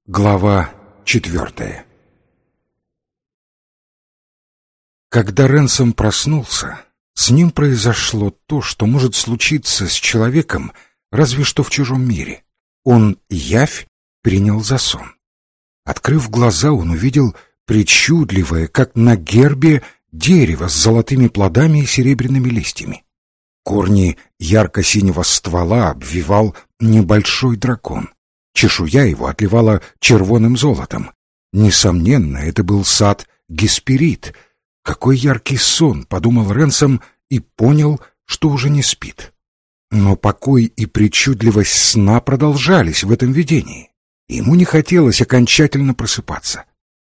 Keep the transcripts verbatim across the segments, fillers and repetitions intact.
Глава четвертая. Когда Ренсом проснулся, с ним произошло то, что может случиться с человеком разве что в чужом мире. Он явь принял за сон. Открыв глаза, он увидел причудливое, как на гербе, дерево с золотыми плодами и серебряными листьями. Корни ярко-синего ствола обвивал небольшой дракон. Чешуя его отливала червоным золотом. Несомненно, это был сад Гесперид. Какой яркий сон, подумал Ренсом и понял, что уже не спит. Но покой и причудливость сна продолжались в этом видении. Ему не хотелось окончательно просыпаться.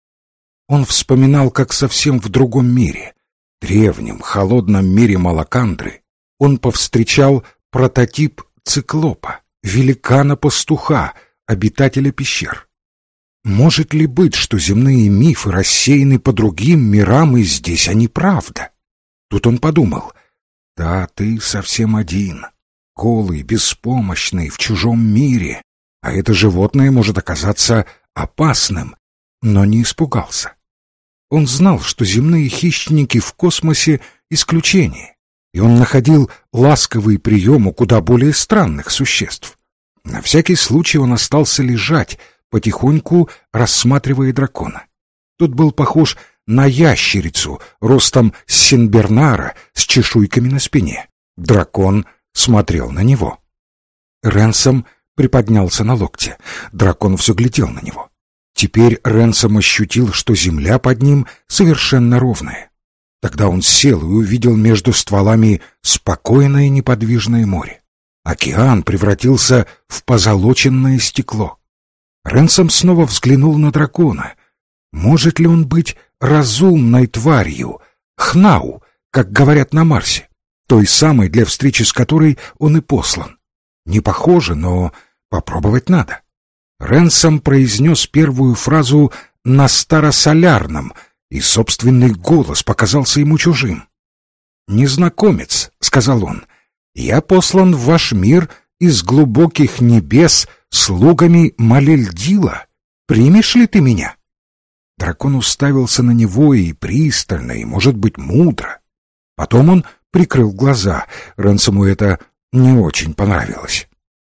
Он вспоминал, как совсем в другом мире, древнем, холодном мире Малакандры, он повстречал прототип циклопа, великана-пастуха, обитателя пещер. Может ли быть, что земные мифы рассеяны по другим мирам, и здесь они правда? Тут он подумал: да, ты совсем один, голый, беспомощный, в чужом мире, а это животное может оказаться опасным, но не испугался. Он знал, что земные хищники в космосе — исключение, и он находил ласковый прием у куда более странных существ. На всякий случай он остался лежать, потихоньку рассматривая дракона. Тот был похож на ящерицу, ростом с сенбернара, с чешуйками на спине. Дракон смотрел на него. Ренсом приподнялся на локте. Дракон все глядел на него. Теперь Ренсом ощутил, что земля под ним совершенно ровная. Тогда он сел и увидел между стволами спокойное неподвижное море. Океан превратился в позолоченное стекло. Ренсом снова взглянул на дракона. Может ли он быть разумной тварью, хнау, как говорят на Марсе, той самой, для встречи с которой он и послан? Не похоже, но попробовать надо. Ренсом произнес первую фразу на старосолярном, и собственный голос показался ему чужим. «Незнакомец», — сказал он, — «я послан в ваш мир из глубоких небес слугами Малельдила. Примешь ли ты меня?» Дракон уставился на него и пристально, и, может быть, мудро. Потом он прикрыл глаза. Ренсому это не очень понравилось.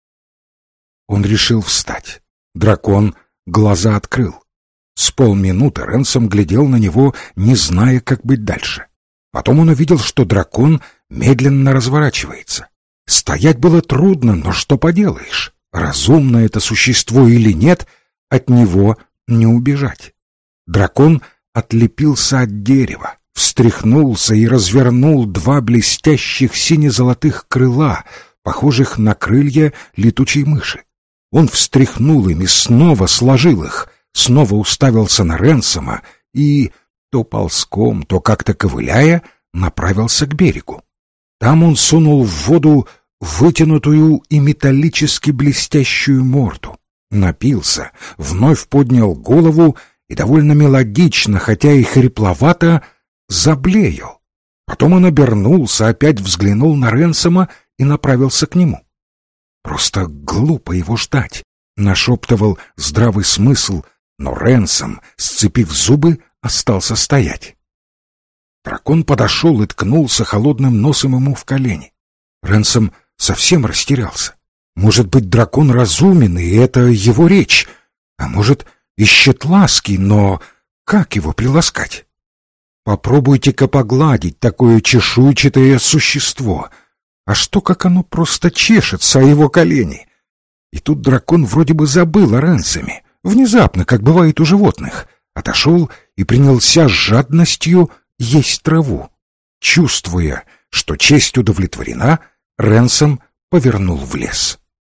Он решил встать. Дракон глаза открыл. С полминуты Ренсом глядел на него, не зная, как быть дальше. Потом он увидел, что дракон медленно разворачивается. Стоять было трудно, но что поделаешь? Разумно это существо или нет, от него не убежать. Дракон отлепился от дерева, встряхнулся и развернул два блестящих сине-золотых крыла, похожих на крылья летучей мыши. Он встряхнул ими, снова сложил их, снова уставился на Ренсома и, то ползком, то как-то ковыляя, направился к берегу. Там он сунул в воду вытянутую и металлически блестящую морду, напился, вновь поднял голову и довольно мелодично, хотя и хрипловато, заблеял. Потом он обернулся, опять взглянул на Ренсома и направился к нему. «Просто глупо его ждать», — нашептывал здравый смысл, но Ренсом, сцепив зубы, остался стоять. Дракон подошел и ткнулся холодным носом ему в колени. Ренсом совсем растерялся. Может быть, дракон разумен, и это его речь, а может, ищет ласки, но как его приласкать? Попробуйте-ка погладить такое чешуйчатое существо. А что, как оно просто чешется о его колени? И тут дракон вроде бы забыл о Ренсоме, внезапно, как бывает у животных, отошел и принялся с жадностью есть траву. Чувствуя, что честь удовлетворена, Ренсом повернул в лес.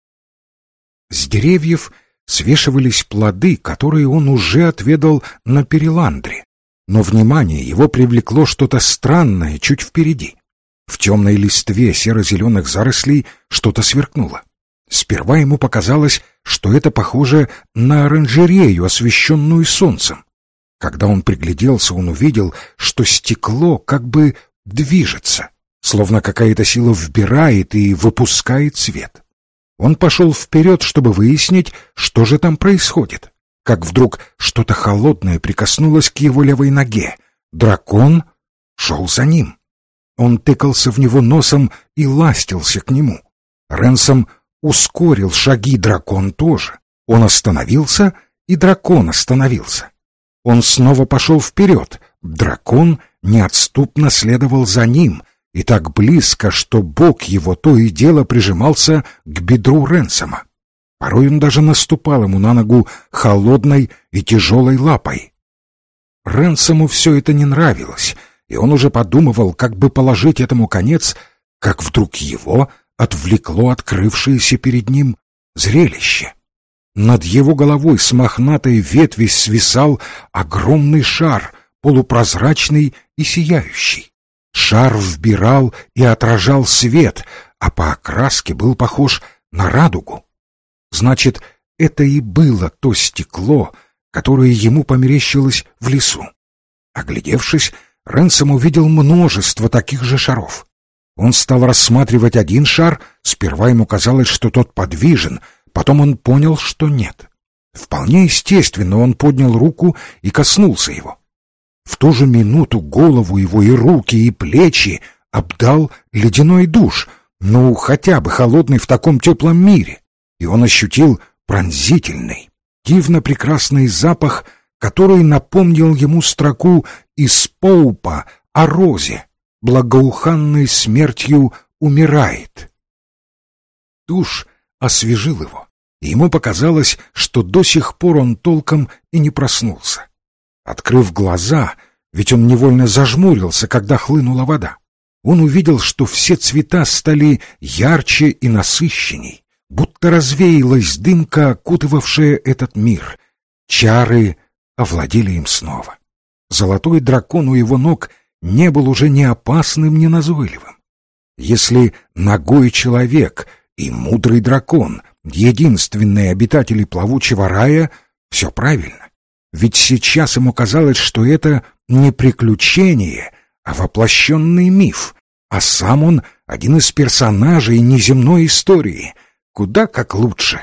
С деревьев свешивались плоды, которые он уже отведал на Переландре, но внимание его привлекло что-то странное чуть впереди. В темной листве серо-зеленых зарослей что-то сверкнуло. Сперва ему показалось, что это похоже на оранжерею, освещенную солнцем. Когда он пригляделся, он увидел, что стекло как бы движется, словно какая-то сила вбирает и выпускает свет. Он пошел вперед, чтобы выяснить, что же там происходит. как вдруг что-то холодное прикоснулось к его левой ноге. Дракон шел за ним. Он тыкался в него носом и ластился к нему. Ренсом ускорил шаги, дракон тоже. Он остановился, и дракон остановился. Он снова пошел вперед. Дракон неотступно следовал за ним, и так близко, что бок его то и дело прижимался к бедру Ренсома. Порой он даже наступал ему на ногу холодной и тяжелой лапой. Ренсому все это не нравилось, и он уже подумывал, как бы положить этому конец, как вдруг его отвлекло открывшееся перед ним зрелище. Над его головой с мохнатой ветви свисал огромный шар, полупрозрачный и сияющий. Шар вбирал и отражал свет, а по окраске был похож на радугу. Значит, это и было то стекло, которое ему померещилось в лесу. Оглядевшись, Ренсом увидел множество таких же шаров. Он стал рассматривать один шар, сперва ему казалось, что тот подвижен, потом он понял, что нет. Вполне естественно, он поднял руку и коснулся его. В ту же минуту голову его и руки, и плечи обдал ледяной душ, ну, хотя бы холодный в таком теплом мире, и он ощутил пронзительный, дивно-прекрасный запах, который напомнил ему строку из Поупа о розе, благоуханной смертью умирает. Душ освежил его, и ему показалось, что до сих пор он толком и не проснулся. Открыв глаза, ведь он невольно зажмурился, когда хлынула вода, он увидел, что все цвета стали ярче и насыщенней, будто развеялась дымка, окутывавшая этот мир. Чары овладели им снова. Золотой дракон у его ног не был уже ни опасным, ни назойливым. Если нагой человек и мудрый дракон — единственные обитатели плавучего рая, все правильно. Ведь сейчас ему казалось, что это не приключение, а воплощенный миф, а сам он один из персонажей неземной истории, куда как лучше.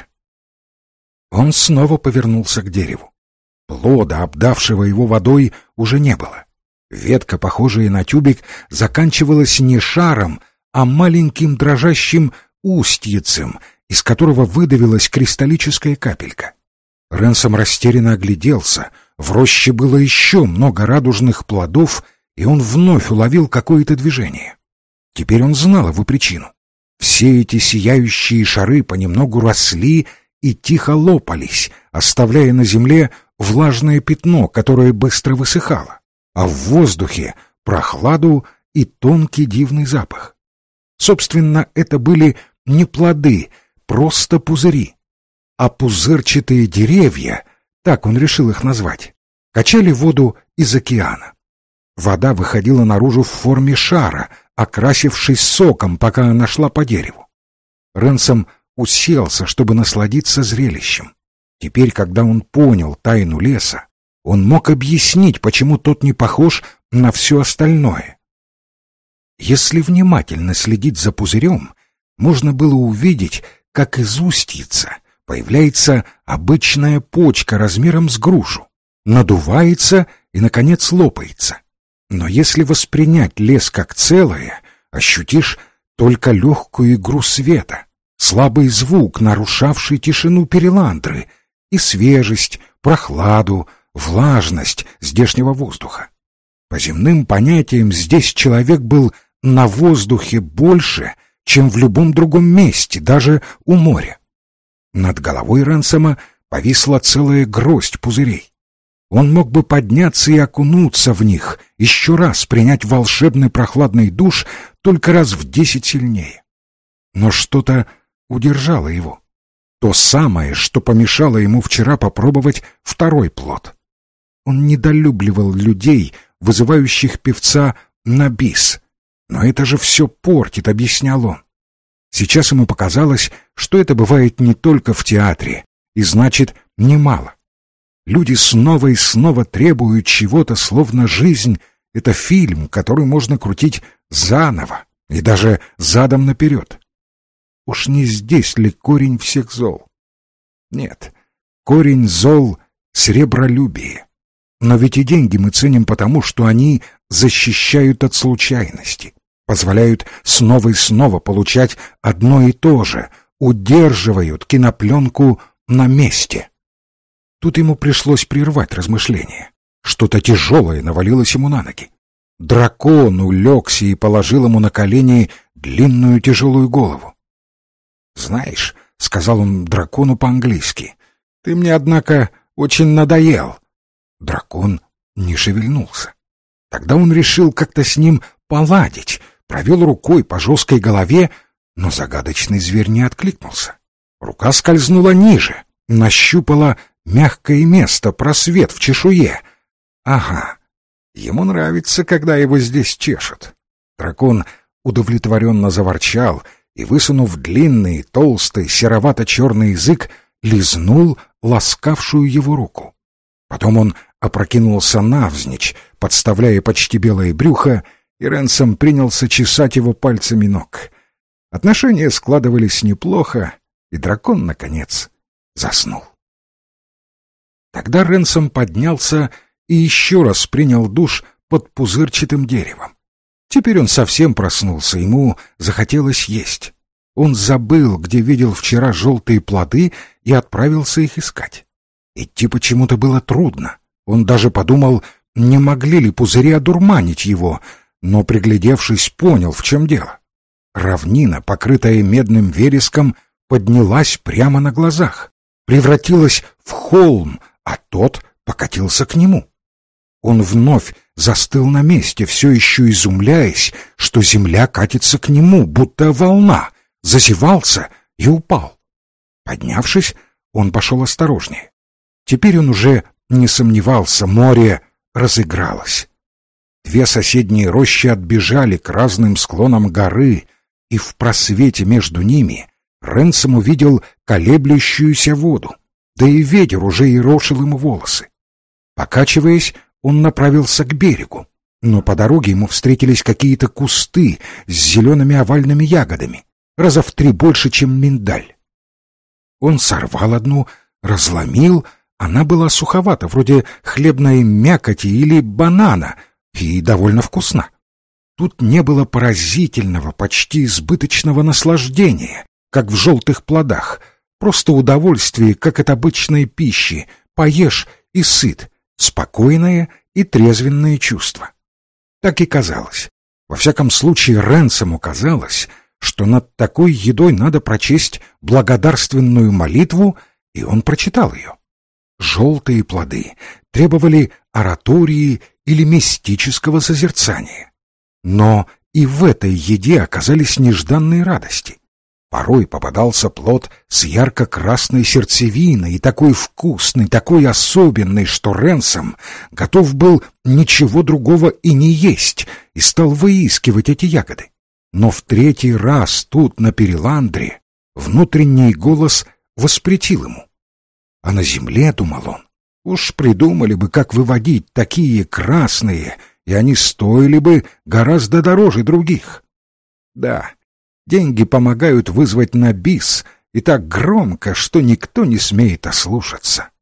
Он снова повернулся к дереву. Плода, обдавшего его водой, уже не было. Ветка, похожая на тюбик, заканчивалась не шаром, а маленьким дрожащим устьицем, из которого выдавилась кристаллическая капелька. Ренсом растерянно огляделся. В роще было еще много радужных плодов, и он вновь уловил какое-то движение. Теперь он знал его причину. Все эти сияющие шары понемногу росли и тихо лопались, оставляя на земле влажное пятно, которое быстро высыхало, а в воздухе прохладу и тонкий дивный запах. Собственно, это были не плоды, просто пузыри. А пузырчатые деревья, так он решил их назвать, качали воду из океана. Вода выходила наружу в форме шара, окрасившись соком, пока она шла по дереву. Ренсом уселся, чтобы насладиться зрелищем. Теперь, когда он понял тайну леса, он мог объяснить, почему тот не похож на все остальное. Если внимательно следить за пузырем, можно было увидеть, как из устьица появляется обычная почка размером с грушу, надувается и, наконец, лопается. Но если воспринять лес как целое, ощутишь только легкую игру света, слабый звук, нарушавший тишину переландры, и свежесть, прохладу, влажность здешнего воздуха. По земным понятиям здесь человек был на воздухе больше, чем в любом другом месте, даже у моря. Над головой Ренсома повисла целая гроздь пузырей. Он мог бы подняться и окунуться в них, еще раз принять волшебный прохладный душ, только раз в десять сильнее. Но что-то удержало его. То самое, что помешало ему вчера попробовать второй плод. Он недолюбливал людей, вызывающих певца на бис. Но это же все портит, объяснял он. Сейчас ему показалось, что это бывает не только в театре, и значит, немало. Люди снова и снова требуют чего-то, словно жизнь — это фильм, который можно крутить заново и даже задом наперед. Уж не здесь ли корень всех зол? Нет, корень зол сребролюбие. Но ведь и деньги мы ценим потому, что они защищают от случайности, позволяют снова и снова получать одно и то же, удерживают кинопленку на месте. Тут ему пришлось прервать размышления. Что-то тяжелое навалилось ему на ноги. Дракон улегся и положил ему на колени длинную тяжелую голову. «Знаешь», — сказал он дракону по-английски, — «ты мне, однако, очень надоел». Дракон не шевельнулся. Тогда он решил как-то с ним поладить, провел рукой по жесткой голове, но загадочный зверь не откликнулся. Рука скользнула ниже, нащупала мягкое место, просвет в чешуе. Ага, ему нравится, когда его здесь чешут. Дракон удовлетворенно заворчал и, высунув длинный, толстый, серовато-черный язык, лизнул ласкавшую его руку. Потом он опрокинулся навзничь, подставляя почти белое брюхо, и Ренсом принялся чесать его пальцами ног. Отношения складывались неплохо, и дракон, наконец, заснул. Тогда Ренсом поднялся и еще раз принял душ под пузырчатым деревом. Теперь он совсем проснулся, ему захотелось есть. Он забыл, где видел вчера желтые плоды, и отправился их искать. Идти почему-то было трудно. Он даже подумал, не могли ли пузыри одурманить его, но, приглядевшись, понял, в чем дело. Равнина, покрытая медным вереском, поднялась прямо на глазах, превратилась в холм, а тот покатился к нему. Он вновь застыл на месте, все еще изумляясь, что земля катится к нему, будто волна, зазевался и упал. Поднявшись, он пошел осторожнее. Теперь он уже не сомневался, море разыгралось. Две соседние рощи отбежали к разным склонам горы, и в просвете между ними Ренсом увидел колеблющуюся воду, да и ветер уже ерошил ему волосы. Покачиваясь, он направился к берегу, но по дороге ему встретились какие-то кусты с зелеными овальными ягодами, раза в три больше, чем миндаль. Он сорвал одну, разломил, она была суховата, вроде хлебной мякоти или банана, и довольно вкусна. Тут не было поразительного, почти избыточного наслаждения, как в желтых плодах, просто удовольствие, как от обычной пищи, поешь и сыт, спокойное и трезвенное чувство. Так и казалось. Во всяком случае, Ренсому казалось, что над такой едой надо прочесть благодарственную молитву, и он прочитал ее. Желтые плоды требовали оратории или мистического созерцания. Но и в этой еде оказались нежданные радости. Порой попадался плод с ярко-красной сердцевиной, и такой вкусный, такой особенный, что Ренсом готов был ничего другого и не есть, и стал выискивать эти ягоды. Но в третий раз тут, на Переландре, внутренний голос воспретил ему. А на земле, думал он, уж придумали бы, как выводить такие красные, и они стоили бы гораздо дороже других. Да, деньги помогают вызвать на бис, и так громко, что никто не смеет ослушаться.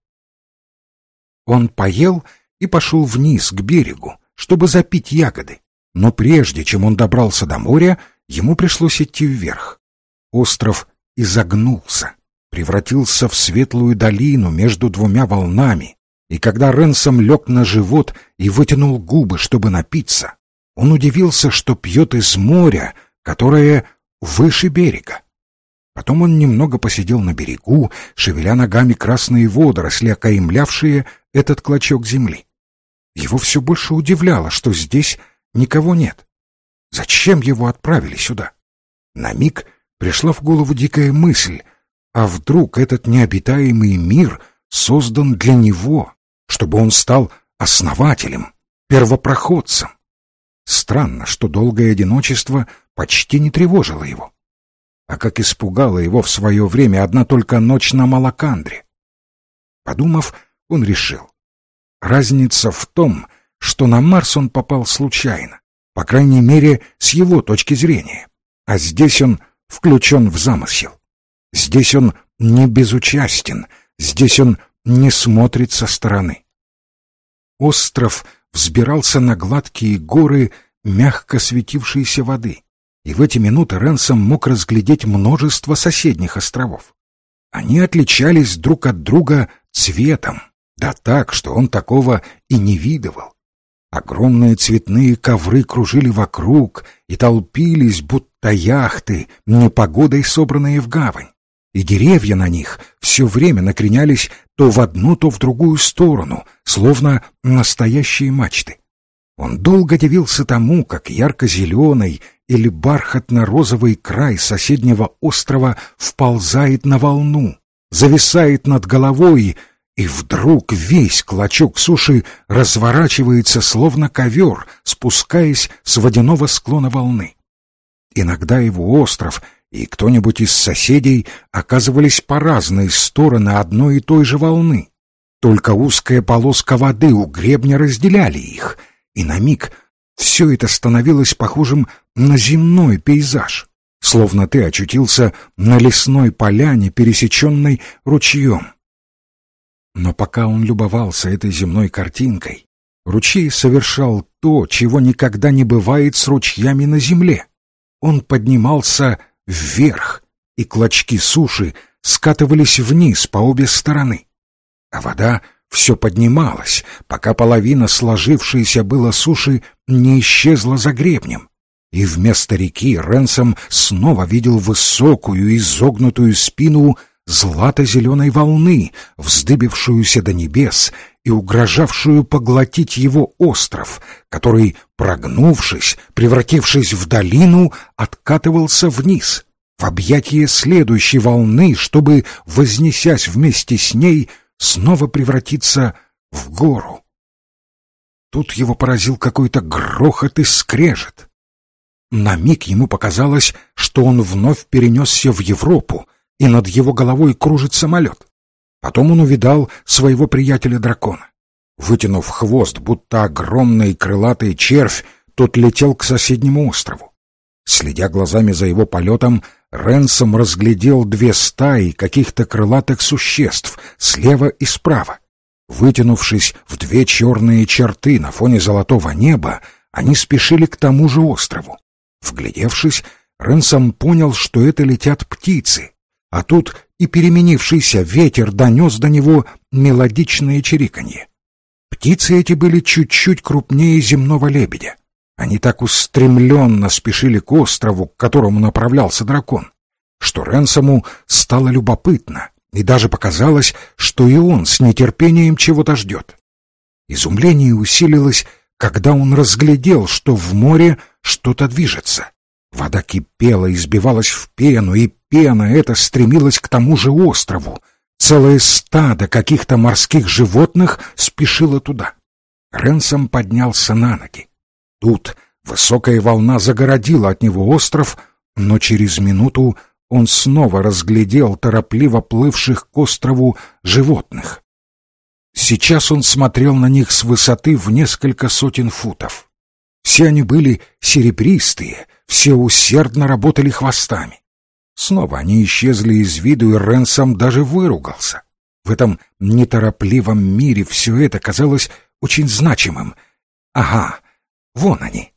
Он поел и пошел вниз к берегу, чтобы запить ягоды, но прежде чем он добрался до моря, ему пришлось идти вверх. Остров изогнулся, превратился в светлую долину между двумя волнами, и когда Ренсом лег на живот и вытянул губы, чтобы напиться, он удивился, что пьет из моря, которое выше берега. Потом он немного посидел на берегу, шевеля ногами красные водоросли, окаймлявшие этот клочок земли. Его все больше удивляло, что здесь никого нет. Зачем его отправили сюда? На миг пришла в голову дикая мысль, а вдруг этот необитаемый мир создан для него, чтобы он стал основателем, первопроходцем? Странно, что долгое одиночество почти не тревожило его. А как испугала его в свое время одна только ночь на Малакандре. Подумав, он решил. Разница в том, что на Марс он попал случайно, по крайней мере, с его точки зрения, а здесь он включен в замысел. Здесь он не безучастен, здесь он не смотрит со стороны. Остров взбирался на гладкие горы мягко светившейся воды, и в эти минуты Ренсом мог разглядеть множество соседних островов. Они отличались друг от друга цветом, да так, что он такого и не видывал. Огромные цветные ковры кружили вокруг и толпились, будто яхты, непогодой собранные в гавань, и деревья на них все время накренялись то в одну, то в другую сторону, словно настоящие мачты. Он долго дивился тому, как ярко-зеленый или бархатно-розовый край соседнего острова вползает на волну, зависает над головой, и вдруг весь клочок суши разворачивается, словно ковер, спускаясь с водяного склона волны. Иногда его остров и кто-нибудь из соседей оказывались по разные стороны одной и той же волны. Только узкая полоска воды у гребня разделяли их, и на миг все это становилось похожим на земной пейзаж, словно ты очутился на лесной поляне, пересеченной ручьем. Но пока он любовался этой земной картинкой, ручей совершал то, чего никогда не бывает с ручьями на земле. Он поднимался вверх, и клочки суши скатывались вниз по обе стороны. А вода все поднималась, пока половина сложившейся было суши не исчезла за гребнем. И вместо реки Ренсом снова видел высокую изогнутую спину злато-зеленой волны, вздыбившуюся до небес и угрожавшую поглотить его остров, который, прогнувшись, превратившись в долину, откатывался вниз, в объятие следующей волны, чтобы, вознесясь вместе с ней, снова превратиться в гору. Тут его поразил какой-то грохот и скрежет. На миг ему показалось, что он вновь перенесся в Европу, и над его головой кружит самолет. Потом он увидал своего приятеля-дракона. Вытянув хвост, будто огромный крылатый червь, тот летел к соседнему острову. Следя глазами за его полетом, Ренсом разглядел две стаи каких-то крылатых существ слева и справа. Вытянувшись в две черные черты на фоне золотого неба, они спешили к тому же острову. Вглядевшись, Ренсом понял, что это летят птицы, а тут и переменившийся ветер донес до него мелодичное чириканье. Птицы эти были чуть-чуть крупнее земного лебедя. Они так устремленно спешили к острову, к которому направлялся дракон, что Ренсому стало любопытно, и даже показалось, что и он с нетерпением чего-то ждет. Изумление усилилось, когда он разглядел, что в море что-то движется. Вода кипела и сбивалась в пену, и пена эта стремилась к тому же острову. Целое стадо каких-то морских животных спешило туда. Ренсом поднялся на ноги. Тут высокая волна загородила от него остров, но через минуту он снова разглядел торопливо плывших к острову животных. Сейчас он смотрел на них с высоты в несколько сотен футов. Все они были серебристые, все усердно работали хвостами. Снова они исчезли из виду, и Ренсом даже выругался. В этом неторопливом мире все это казалось очень значимым. Ага, вон они.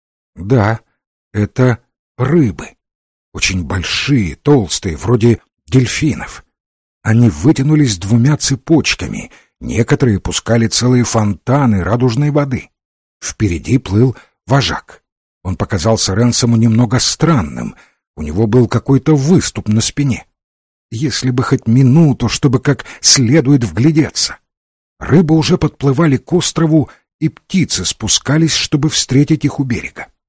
Да, это рыбы. Очень большие, толстые, вроде дельфинов. Они вытянулись двумя цепочками, некоторые пускали целые фонтаны радужной воды. Впереди плыл вожак. Он показался Ренсому немного странным, у него был какой-то выступ на спине. Если бы хоть минуту, чтобы как следует вглядеться. Рыбы уже подплывали к острову, и птицы спускались, чтобы встретить их у берега.